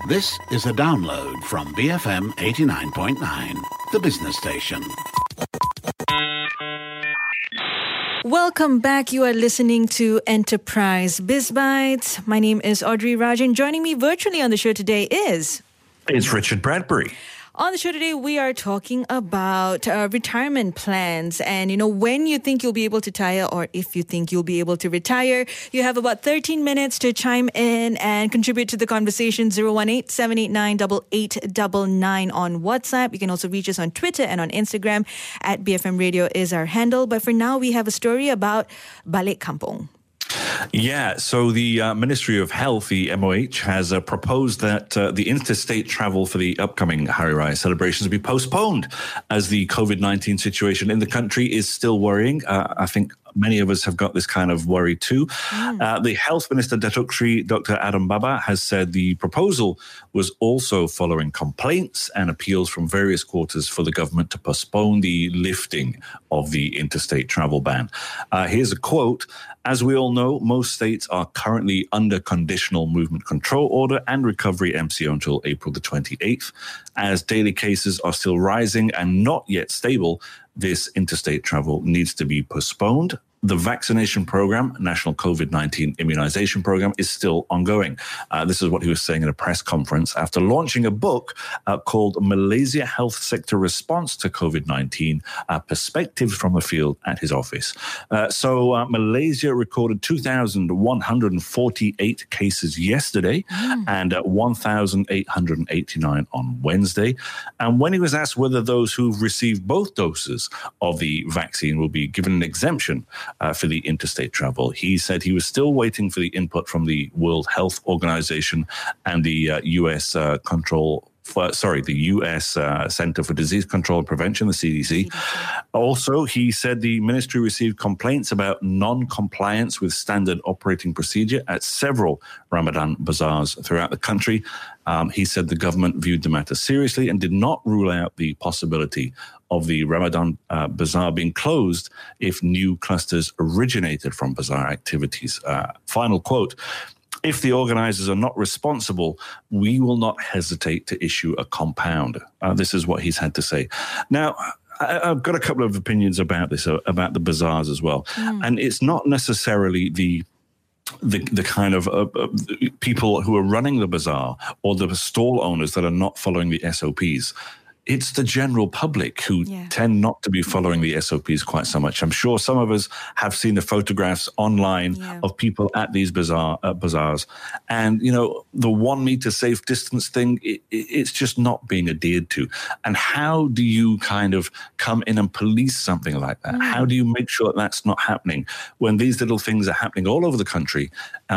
This is a download from BFM 89.9, the business station. Welcome back. You are listening to Enterprise Biz Bites. My name is Audrey Rajan. Joining me virtually on the show today is... It's Richard Bradbury. On the show today, we are talking about retirement plans and, when you think you'll be able to retire or if you think you'll be able to retire. You have about 13 minutes to chime in and contribute to the conversation. 018-789-8899 on WhatsApp. You can also reach us on Twitter and on Instagram at BFM Radio is our handle. But for now, we have a story about Balik Kampung. Yeah, so the Ministry of Health, the MOH, has proposed that the interstate travel for the upcoming Hari Raya celebrations be postponed as the COVID-19 situation in the country is still worrying. I think many of us have got this kind of worry too. The Health Minister, Datuk Sri Dr. Adam Baba, has said the proposal was also following complaints and appeals from various quarters for the government to postpone the lifting of the interstate travel ban. Here's a quote. As we all know, most states are currently under conditional movement control order and recovery MCO until April the 28th. As daily cases are still rising and not yet stable, this interstate travel needs to be postponed. The vaccination program, National COVID-19 Immunization Program, is still ongoing. This is what he was saying in a press conference after launching a book called Malaysia Health Sector Response to COVID-19, Perspectives from the Field at his office. So Malaysia recorded 2,148 cases yesterday and 1,889 on Wednesday. And when he was asked whether those who've received both doses of the vaccine will be given an exemption for the interstate travel, he said he was still waiting for the input from the World Health Organization and the U.S. the U.S. Center for Disease Control and Prevention, the CDC. Also, he said the ministry received complaints about non-compliance with standard operating procedure at several Ramadan bazaars throughout the country. He said the government viewed the matter seriously and did not rule out the possibility of the Ramadan bazaar being closed if new clusters originated from bazaar activities. Final quote. If the organizers are not responsible, we will not hesitate to issue a compound. This is what he's had to say. Now, I've got a couple of opinions about this, about the bazaars as well. And it's not necessarily the kind of people who are running the bazaar or the stall owners that are not following the SOPs. It's the general public who tend not to be following the SOPs quite so much. I'm sure some of us have seen the photographs online of people at these bazaars. And, the 1 meter safe distance thing, it's just not being adhered to. And how do you kind of come in and police something like that? How do you make sure that that's not happening when these little things are happening all over the country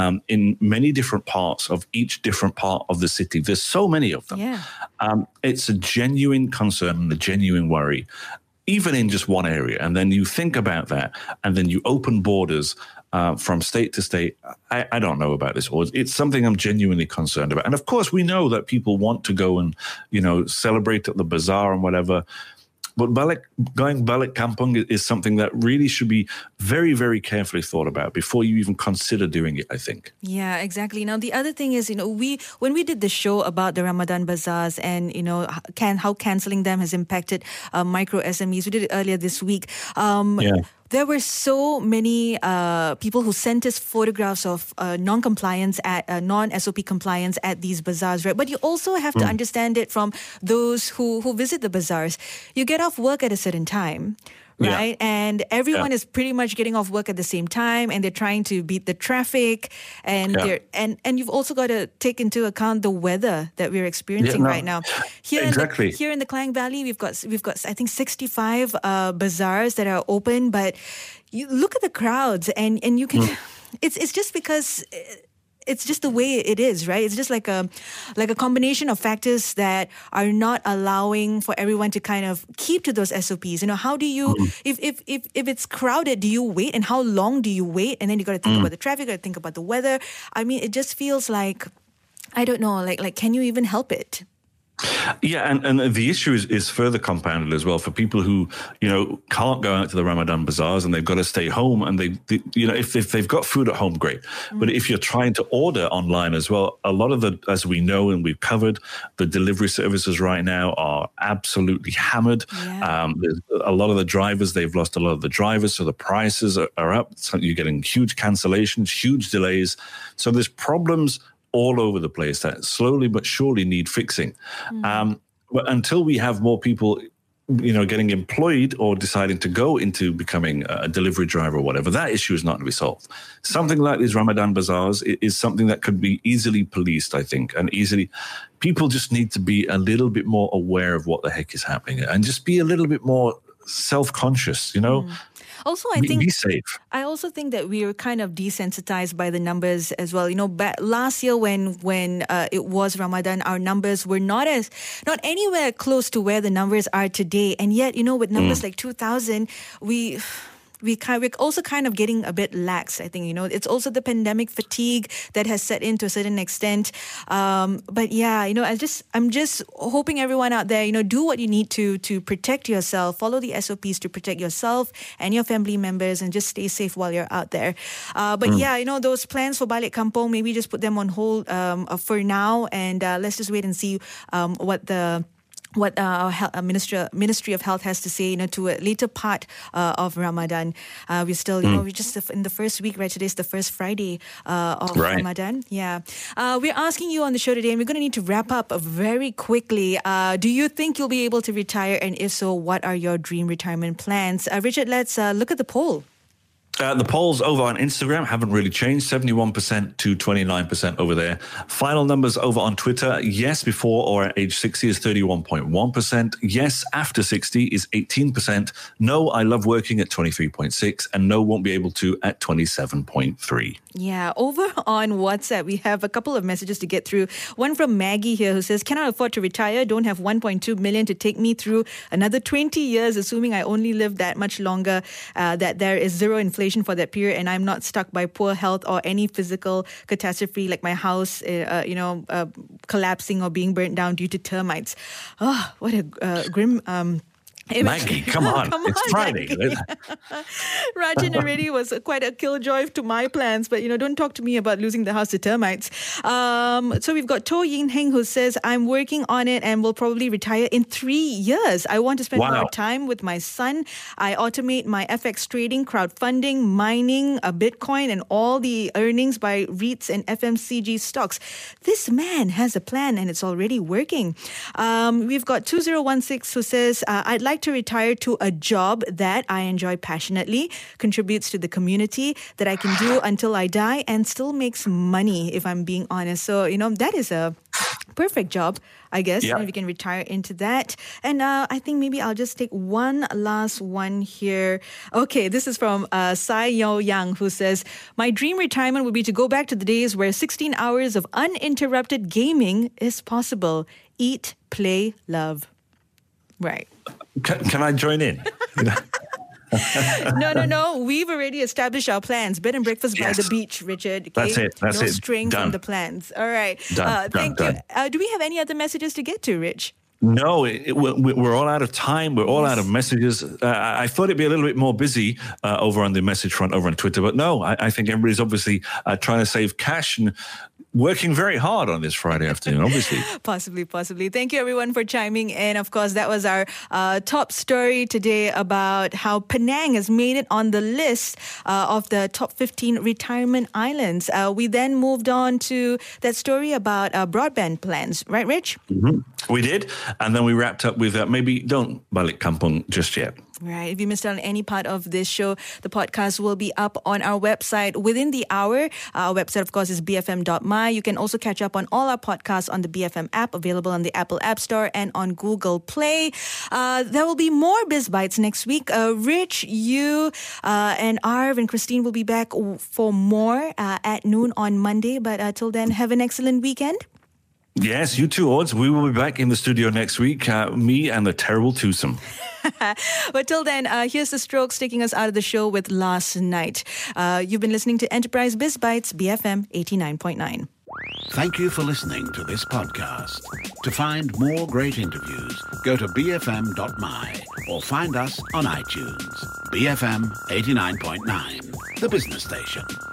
in many different parts of each different part of the city? There's so many of them. It's a genuine concern and a genuine worry, even in just one area. And then you think about that, and then you open borders from state to state. I don't know about this. It's something I'm genuinely concerned about. And of course, we know that people want to go and, celebrate at the bazaar and whatever. But going Balik Kampung is something that really should be very, very carefully thought about before you even consider doing it, I think. Yeah, exactly. Now, the other thing is, when we did the show about the Ramadan bazaars and, how cancelling them has impacted micro SMEs, we did it earlier this week. There were so many people who sent us photographs of non-compliance at non-SOP compliance at these bazaars, right? But you also have to understand it from those who visit the bazaars. You get off work at a certain time, right? And everyone is pretty much getting off work at the same time, and they're trying to beat the traffic, and and you've also got to take into account the weather that we're experiencing right now. Here in the Klang Valley, we've got I think 65 bazaars that are open, but you look at the crowds, and you can it's just because it's just the way it is, right? It's just like a combination of factors that are not allowing for everyone to kind of keep to those SOPs. How do you, if it's crowded, do you wait? And how long do you wait? And then you got to think about the traffic, got to think about the weather. I mean, it just feels like, I don't know, like can you even help it? Yeah, and the issue is further compounded as well for people who, can't go out to the Ramadan bazaars and they've got to stay home, and they if they've got food at home, great. But if you're trying to order online as well, a lot of as we know and we've covered, the delivery services right now are absolutely hammered. Yeah. There's a lot of the drivers, they've lost a lot of the drivers, so the prices are up. So you're getting huge cancellations, huge delays. So there's problems all over the place that slowly but surely need fixing. But until we have more people, getting employed or deciding to go into becoming a delivery driver or whatever, that issue is not going to be solved. Something like these Ramadan bazaars is something that could be easily policed, I think, and people just need to be a little bit more aware of what the heck is happening and just be a little bit more self-conscious, Also, I think be safe. I also think that we are kind of desensitized by the numbers as well. Last year when it was Ramadan, our numbers were not anywhere close to where the numbers are today. And yet, with numbers like 2,000, we're also kind of getting a bit lax, I think. It's also the pandemic fatigue that has set in to a certain extent. But yeah, I'm just hoping everyone out there, do what you need to protect yourself, follow the SOPs to protect yourself and your family members, and just stay safe while you're out there. But yeah, those plans for Balik Kampung, maybe just put them on hold for now, and let's just wait and see what our Ministry of Health has to say, to a later part of Ramadan. We're still, we're just in the first week, right? Today's the first Friday of Ramadan. Yeah. We're asking you on the show today, and we're going to need to wrap up very quickly. Do you think you'll be able to retire? And if so, what are your dream retirement plans? Richard, let's look at the poll. The polls over on Instagram haven't really changed, 71% to 29% over there. Final numbers over on Twitter, yes before or at age 60 is 31.1%. Yes after 60 is 18%. No, I love working at 23.6%. And no, won't be able to at 27.3%. Yeah, over on WhatsApp, we have a couple of messages to get through. One from Maggie here who says, cannot afford to retire, don't have 1.2 million to take me through another 20 years, assuming I only live that much longer, that there is zero inflation for that period, and I'm not stuck by poor health or any physical catastrophe like my house, collapsing or being burnt down due to termites. Oh, what a grim Maggie, come on. It's Friday. Rajan already was quite a killjoy to my plans, but, don't talk to me about losing the house to termites. So we've got To Yin Heng who says, I'm working on it and will probably retire in 3 years. I want to spend more time with my son. I automate my FX trading, crowdfunding, mining, Bitcoin, and all the earnings by REITs and FMCG stocks. This man has a plan and it's already working. We've got 2016 who says, I'd like to retire to a job that I enjoy passionately, contributes to the community, that I can do until I die and still makes money, if I'm being honest. So, that is a perfect job, I guess. Yeah. And we can retire into that. And I think maybe I'll just take one last one here. Okay, this is from Sai Yo Yang, who says, my dream retirement would be to go back to the days where 16 hours of uninterrupted gaming is possible. Eat, play, love. Right. Can I join in? No. We've already established our plans. Bed and breakfast by the beach, Richard. Okay? That's it. No string from the plans. All right. Thank you. Do we have any other messages to get to, Rich? No, we're all out of time. We're all out of messages. I thought it'd be a little bit more busy over on the message front over on Twitter, but no, I think everybody's obviously trying to save cash and working very hard on this Friday afternoon, obviously. Possibly. Thank you, everyone, for chiming in. Of course, that was our top story today about how Penang has made it on the list of the top 15 retirement islands. We then moved on to that story about broadband plans. Right, Rich? Mm-hmm. We did. And then we wrapped up with maybe don't balik kampung just yet. Right. If you missed out on any part of this show, the podcast will be up on our website within the hour. Our website, of course, is bfm.my. You can also catch up on all our podcasts on the BFM app, available on the Apple App Store and on Google Play. There will be more Biz Bites next week. Rich, you and Arv and Christine will be back for more at noon on Monday. But till then, have an excellent weekend. Yes, you too, Odds. We will be back in the studio next week, me and the terrible twosome. But till then, here's the Strokes taking us out of the show with Last Night. You've been listening to Enterprise Biz Bites, BFM 89.9. Thank you for listening to this podcast. To find more great interviews, go to bfm.my or find us on iTunes. BFM 89.9, the business station.